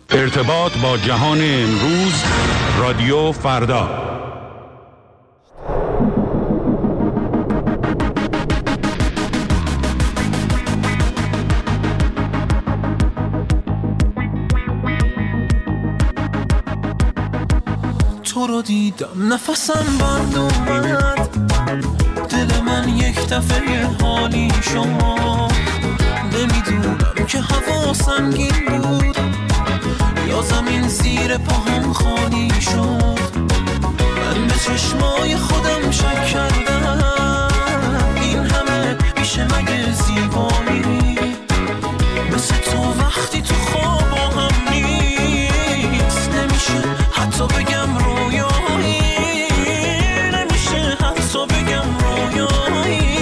ارتباط با جهان امروز، رادیو فردا. تو رو دیدم نفسم بند اومد، دل من یک دفعه حالی شد. نمیدونم که هوا سنگین بود یا زمین زیر پاهم خالی شد. من به چشمای خودم شک کردم، این همه میشه مگه زیبایی؟ مثل تو وقتی تو خواب هم نیست، نمیشه حتی بگم رویایی، نمیشه حتی بگم رویایی.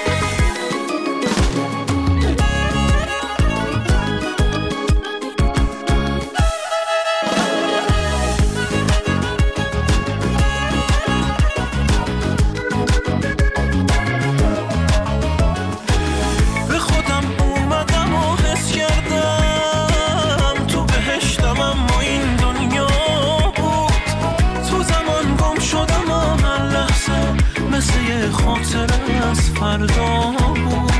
خاطره از فردا بود.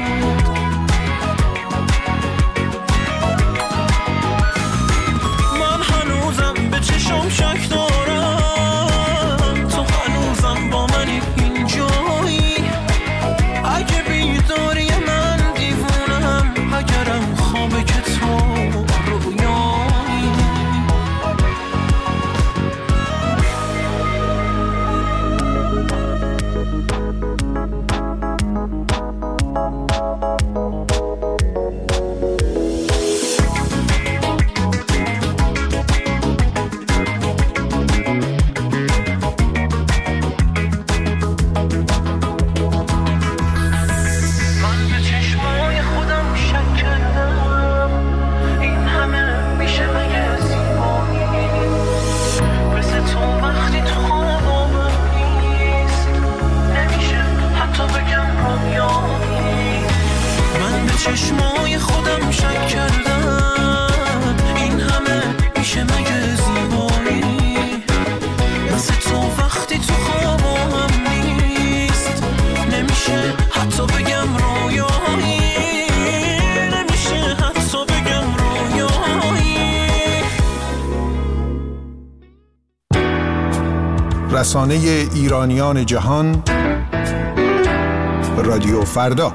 من هنوزم به چشم شک دارم، تو هنوزم با منی اینجایی. اگه بیداری من دیوونم، اگرم خوابه که تو رویایی. چشمای خودم شک کردم، این همه میشه مگه زیبایی؟ مثل تو وقتی تو خوابم نیست، نمیشه حتی بگم رویایی، نمیشه حتی بگم رویایی. رسانه ایرانیان جهان، رادیو فردا.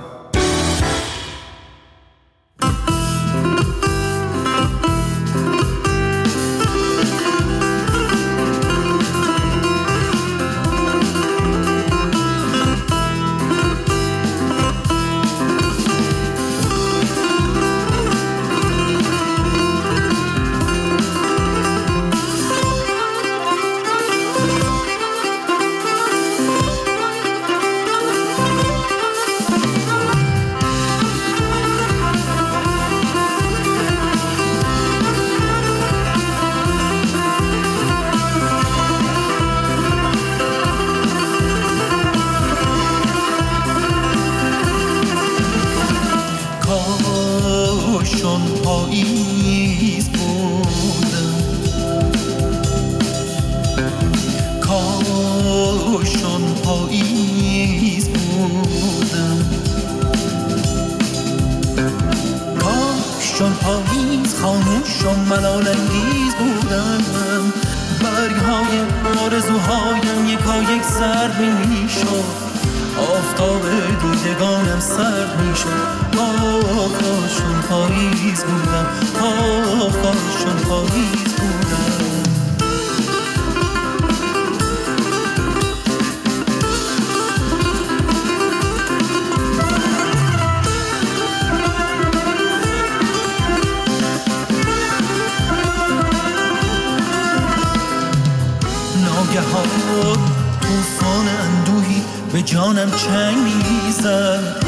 طوفان اندوهی به جانم چنگ میزد،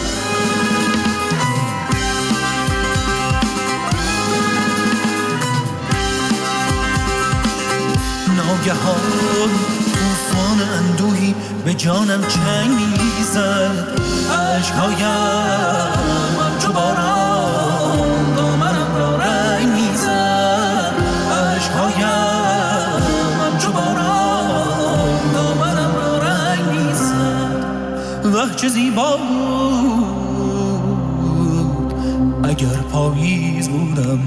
ناگهان طوفان اندوهی به جانم چنگ میزد. عشقهایم همچو باران دامنم را رنگ میزد، چه زیبا بود اگر پاییز بودم.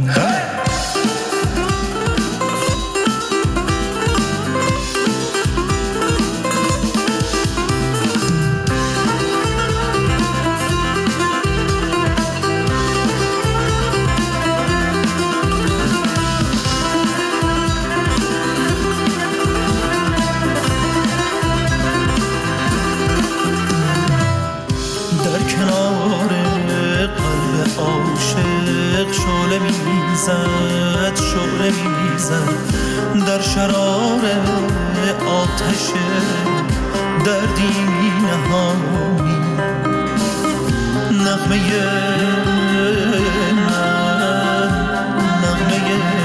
شعله میزد در شرار آتش دردی می نهانی. نغمه من نغمه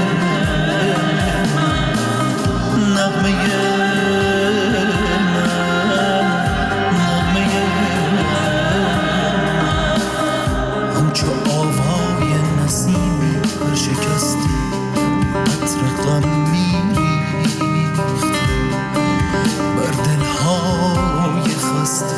همچو آوای نسیمی شکستی عطر غم میریخت بر دلهای خسته.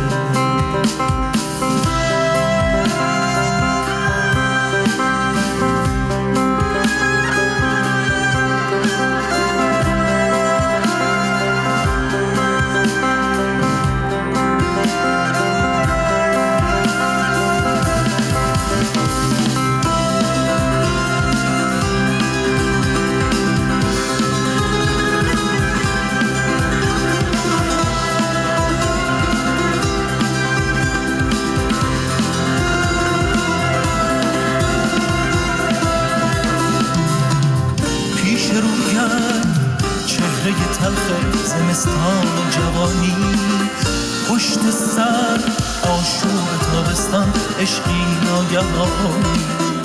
زمستان و جوانی پشت سر آشوب تابستان عشقی ناگهانی.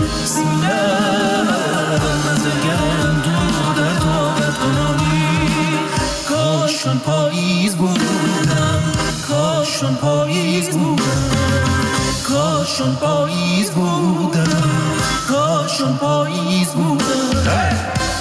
سینه‌ام از گرم دور در دارد کنانی. کاشون پاییز بودم کاشون پاییز بودم کاشون پاییز بودم کاشون پاییز بودم.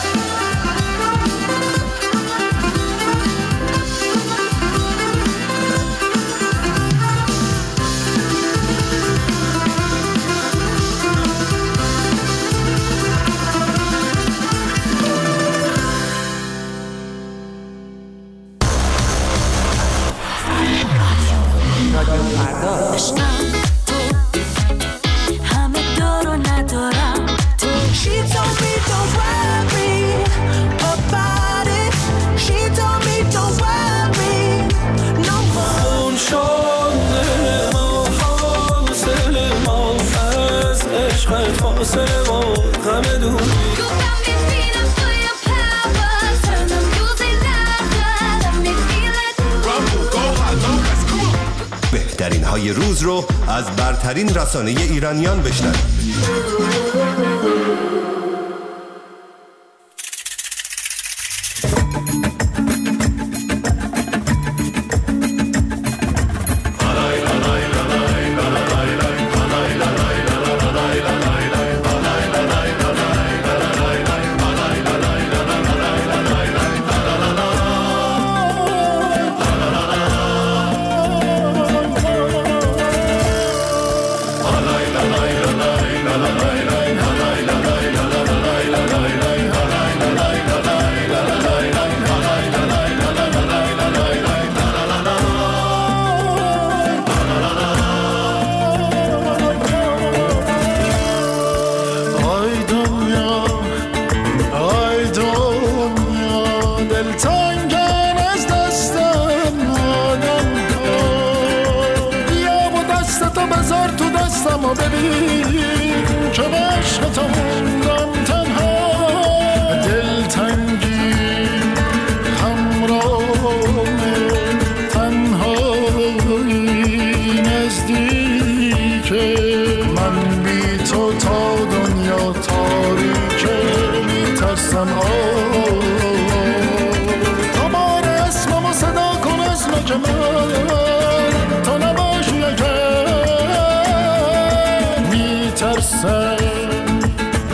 بهترین های روز رو از برترین رسانه ایرانیان بشنوید.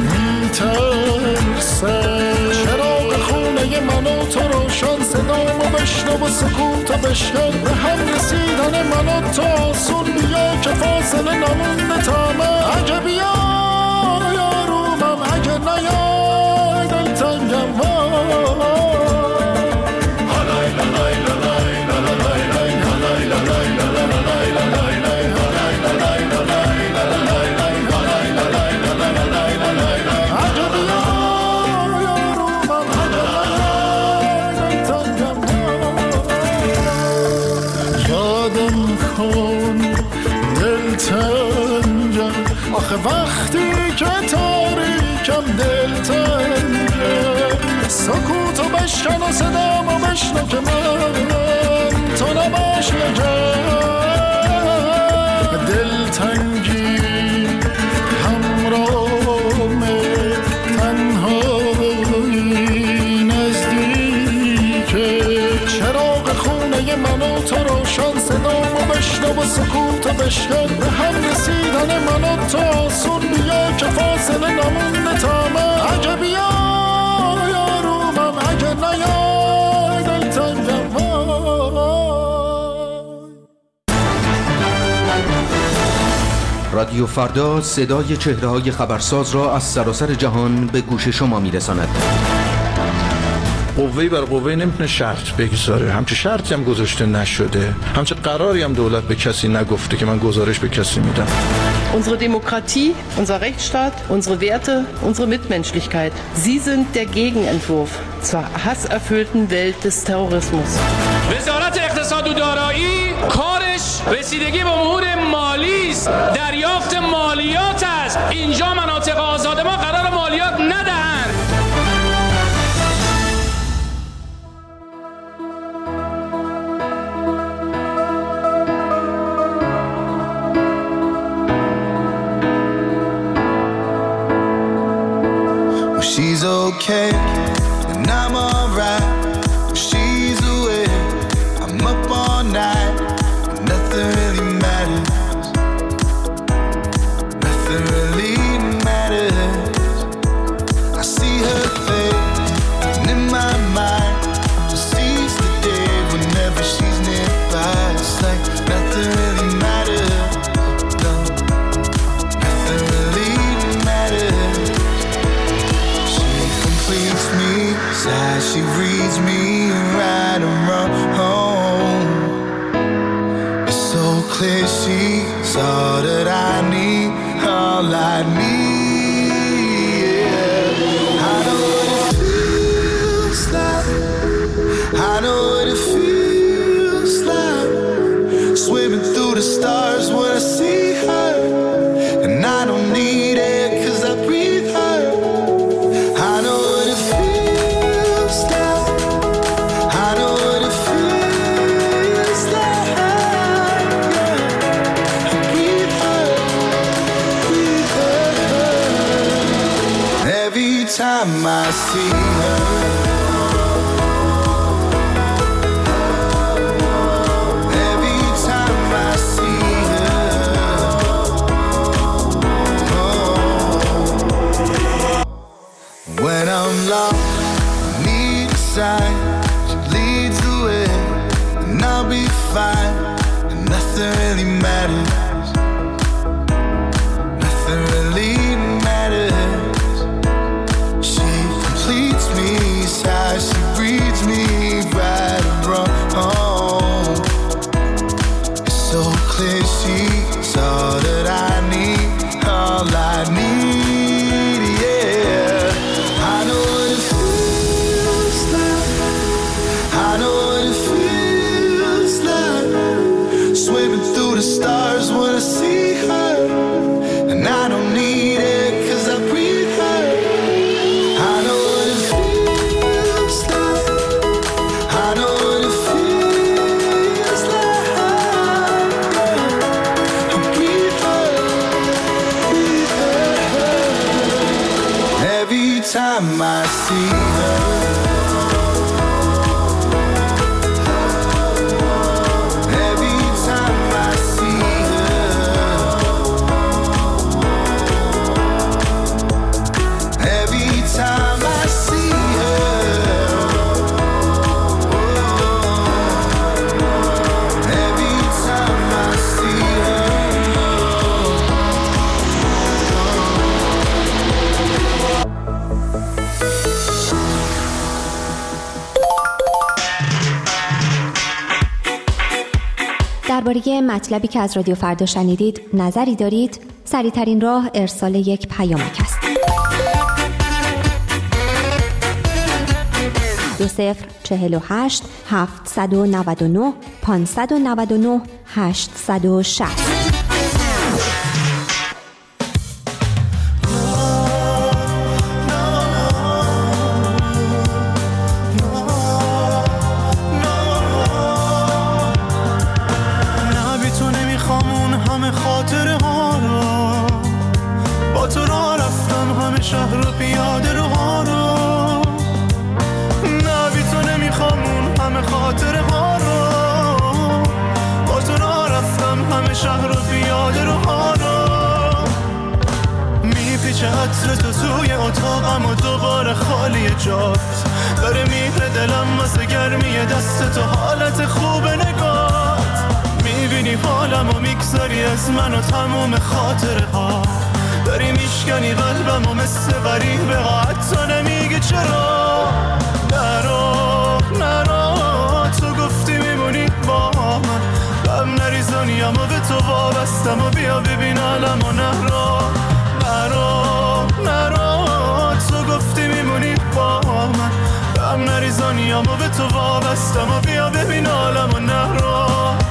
چراغ خونه من و تو روشن صدامو بشنو و سکوتو بشکن به هم رسیدن من و تو آسون بیا که فاصله نمونده تا من اگه بیا یارومم اگه نیای دلتنگم آخه وقتی که تاریکم دلتنگم سکوتو بشکن و صدامو بشنو که من تو نباش نگم دلتنگی همراه تنهایی نزدیکه چراغ خونه من و تو روشن صدامو بشنو و سکوتو بشکن به هم رسیدن من و تو آسون بیا که فاصله نمونده تا من اگه بیا یارومم اگه نیای دلتنگم رادیو فردا صدای چهره‌های خبرساز را از سراسر جهان به گوش شما می‌رساند. قوه‌ای بر قوه نمیتونه شرط بگذاره، همچه شرطی هم گذاشته نشده، همچه قراری هم دولت به کسی نگفته که من گزارش به کسی میدم. Unsere Demokratie, unser Rechtsstaat, unsere Werte, unsere Mitmenschlichkeit. Sie sind der Gegenentwurf zur hasserfüllten Welt des Terrorismus. وزارت اقتصاد و دارایی کارش رسیدگی به امور مالی است، دریافت مالیات است. اینجا مناطق آزاد ما قرار مالیات ندهند. She's okay, and I'm alright. She's away, I'm up all night. Nothing really matters. Nothing really matters. I see her face, and in my mind, just seize the day whenever she's nearby. It's like nothing really matters. No, nothing really matters. Completes me, sighs, she reads me right and wrong. It's so clear she's all that I need, all I need. Yeah. I know what it feels like. I know what it feels like. Swimming through the stars when I see her, and I don't need it 'cause I breathe her. I know what it feels like. I know what it feels like. Yeah. I breathe her, breathe her. Every time I see her, every time I see her, when I'm lost, need a sign. She leads the way, and I'll be fine. And nothing really matters. Nothing really matters. She completes me, sighs, she breathes me right and wrong. It's so clear she's all that I need, all I need. Yeah. I know what it feels like. I know what it feels like. Swimming through the stars when I see her, and I don't need it 'cause I breathe her. I know what it feels like. I know what it feels like. Yeah. I breathe her, breathe her. Every time I see her, every time I see her, every time I see her, oh, درباره مطلبی که از رادیو فردا شنیدید نظری دارید؟ سریع‌ترین راه ارسال یک پیامک است. 2048 799 599 860. عطر تو توی اتاقم و دوباره خالی جات داره میره دلم واسه گرمی دست تو حالت خوب نگات میبینی حالم و میگذاری از من و تموم خاطره ها داری میشکنی قلبم و مثل غریبه ها حتی نمیگی چرا نرو تو گفتی میمونی با من غم نریزانیم و به تو وابستم و بیا ببین عالم و نرو تو گفتی میمونی با من غم نریزانیم و به تو وابستم و بیا ببین عالم و نرو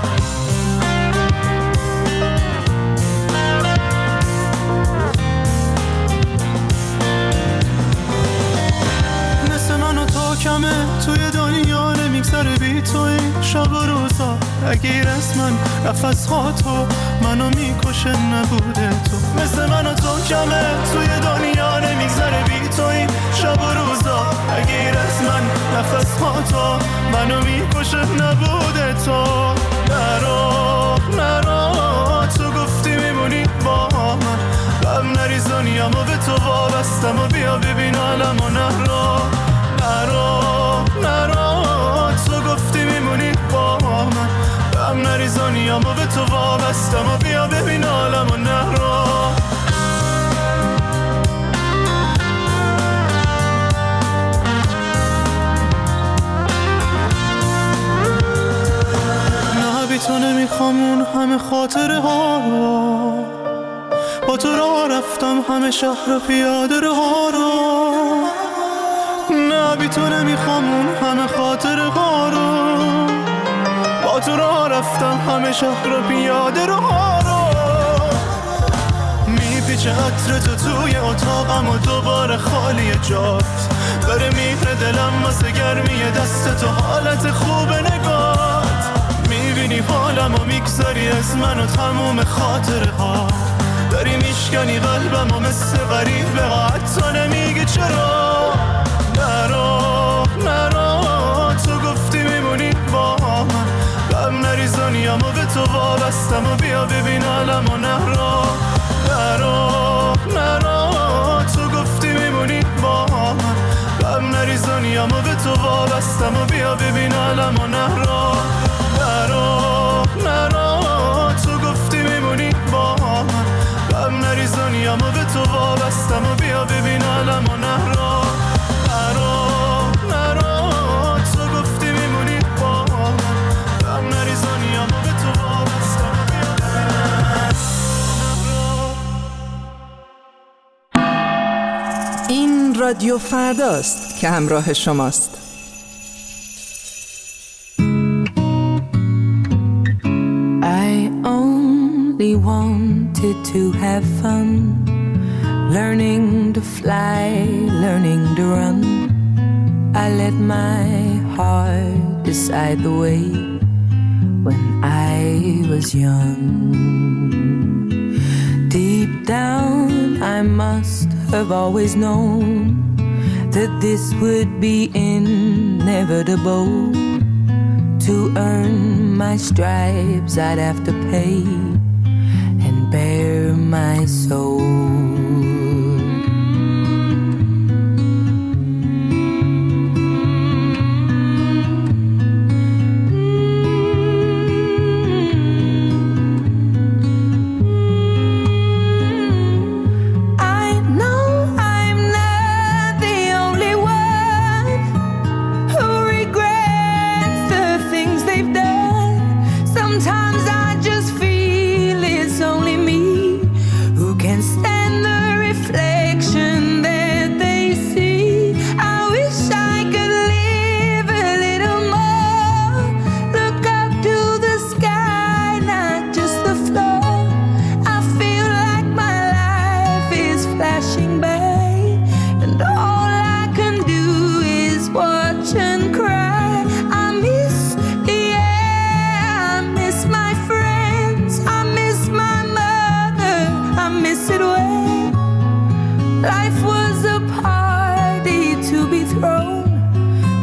مثل من و تو کمه توی دنیا نمیگذره بی توی شب و روزا اگه از من نفس ها تو منو میکشه نبوده تو مثل من و تو کمه توی دنیا نمیگذره بی توی شب و روزا اگه از من نفس ها تو منو میکشه نبوده تو نرو تو گفتی میمونی با من غم نریزانیم و به تو وابستم و بیا ببین عالم و نرو تو گفتی میمونی با من غم نریزانیم و به تو وابستم و بیا ببین عالم و نرو نه بی تو نمیخوام اون همه خاطره ها رو با تو راه رفتم همه شهر و پیاده ها رو نه بی تو نمیخوام اون همه خاطره ها رو با تو راه رفتم همه شهر و پیاده ها رو میپیچه عطر تو توی اتاقم و دوباره خالی جات داره میره دلم واسه گرمی دست تو حالت خوب نگات میبینی حالم و میگذاری از من و تموم خاطره ها داری میشکنی قلبم و مثل غریبه ها حتی نمیگی چرا نرو تو گفتی میمونی با من غم نریزانیم و به تو وابستم و بیا ببین عالم و نرو تو گفتی میمونی با من غم نریزانیم و به تو وابستم و بیا ببین عالم و نرو تو گفتی میمونی با من غم نریزانیم و به تو وابستم و بیا ببین عالم و نرو تو گفتی میمونی با من غم نریزانیم و به تو وابستم و بیا ببین این رادیو فرداست که همراه شماست. I only wanted to have fun, learning to fly, learning to run. I let my heart decide the way when I was young. Deep down I must have always known that this would be inevitable. To earn my stripes I'd have to pay and bare my soul. Sometimes I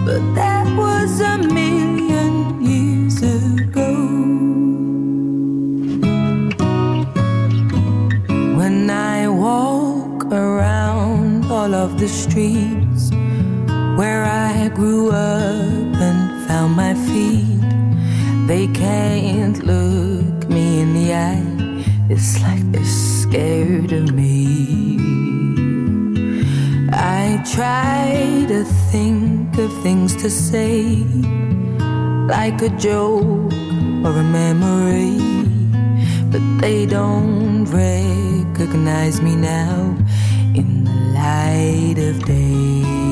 but that was a million years ago. When I walk around all of the streets where I grew up and found my feet, they can't look me in the eye. It's like they're scared of me. I try to think of things to say, like a joke or a memory, but they don't recognize me now in the light of day.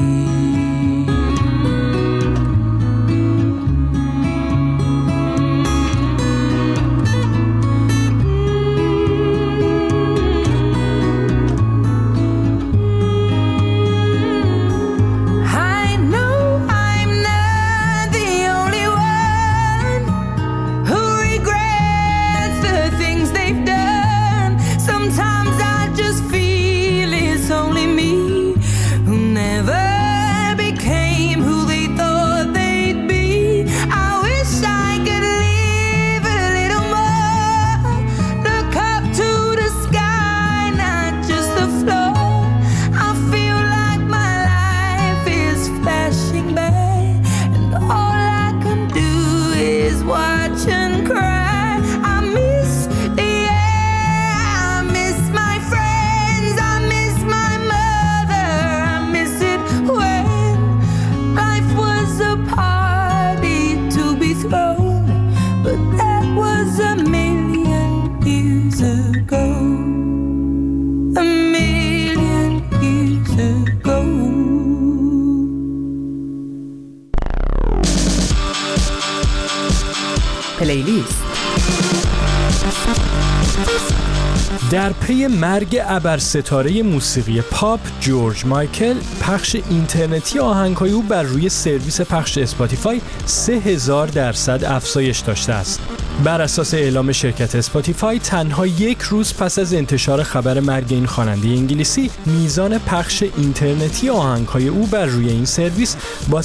پلیلیست. در پی مرگ ابرستاره موسیقی پاپ جورج مایکل، پخش اینترنتی آهنگ‌های او بر روی سرویس پخش اسپاتیفای 3000% افزایش داشته است. بر اساس اعلام شرکت اسپاتیفای، تنها یک روز پس از انتشار خبر مرگ این خواننده انگلیسی، میزان پخش اینترنتی آهنگ‌های او بر روی این سرویس با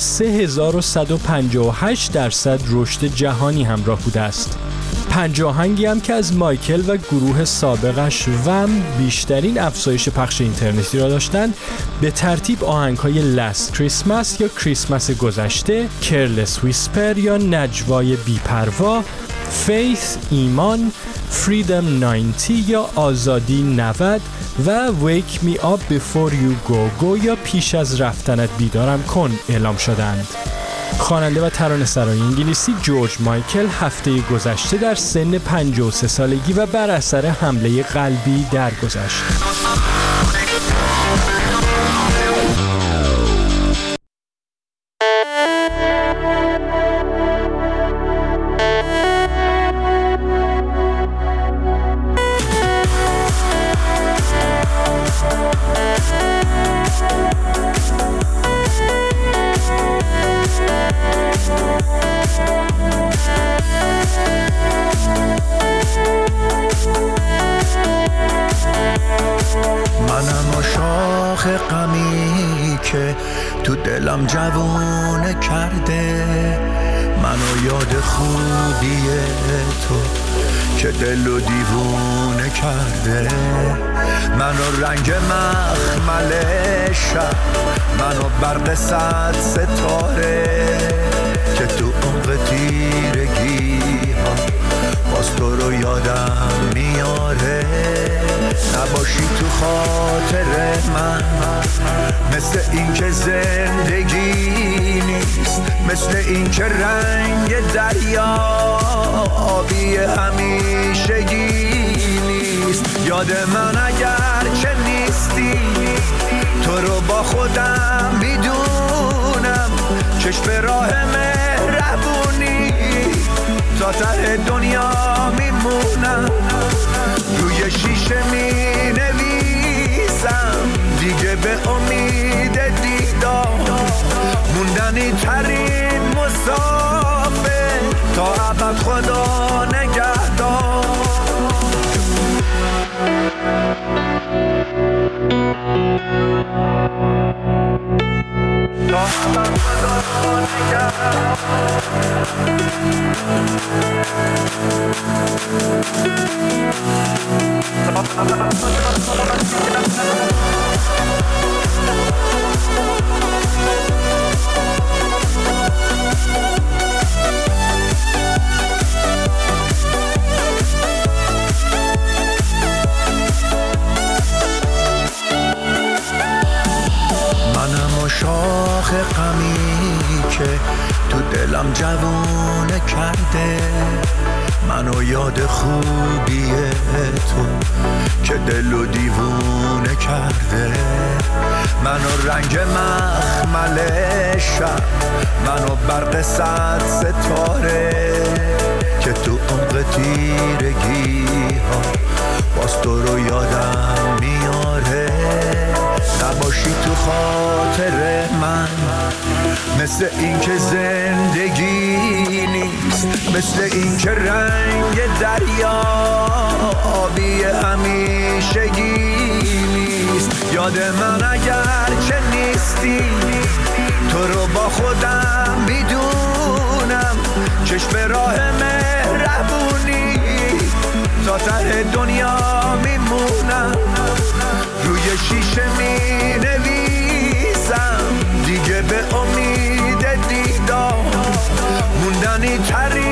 3158% رشد جهانی همراه بوده است. 5 آهنگی هم که از مایکل و گروه سابقش وم بیشترین افزایش پخش اینترنتی را داشتند، به ترتیب آهنگ‌های لاست کریسمس یا کریسمس گذشته، کرلس ویسپر یا نجوای بی‌پروا، فیث ایمان، فریدم 90 یا آزادی 90 و ویک می آپ بیفور یو گو یا پیش از رفتنت بیدارم کن اعلام شدند. خواننده و ترانه‌سرای انگلیسی جورج مایکل هفته گذشته در سن 53 سالگی و بر اثر حمله قلبی درگذشت. غمی که تو دلم جوونه کرده، منو یاد خوبی تو که دلو دیوونه کرده، منو رنگ مخمل شب، منو برق 100 ستاره که تو عمق تیرگی ها باز تو رو یادم میاره. نباشی تو خاطر من مثل این که زندگی نیست، مثل این که رنگ دریا آبی همیشگی نیست. یاد من اگر که نیستی، تو رو با خودم میدونم، چشم راه مهربونی تا ته دنیا میمونم، روی شیشه می نویسم دیگه به امید دیدار، موندنی ترین مسافر تا ابد خدا نگهدار. منم و شاخ غمی که تو دلم جوونه کرده، منو یاد خوبی تو که دلو دیوونه کرده، منو رنگ مخمل شب، منو برق صد ستاره که تو عمق تیرگی ها باز تو رو یادم میاره. نباشی تو خاطر من مثل این که زندگی نیست، مثل این که رنگ دریا آبی همیشگی نیست. یاد من اگر که نیستی تو رو با خودم میدونم، چشم راه مهربونی تا ته دنیا میمونم، روی شیشه می نویسم دیگه به امید دیدار موندنی تری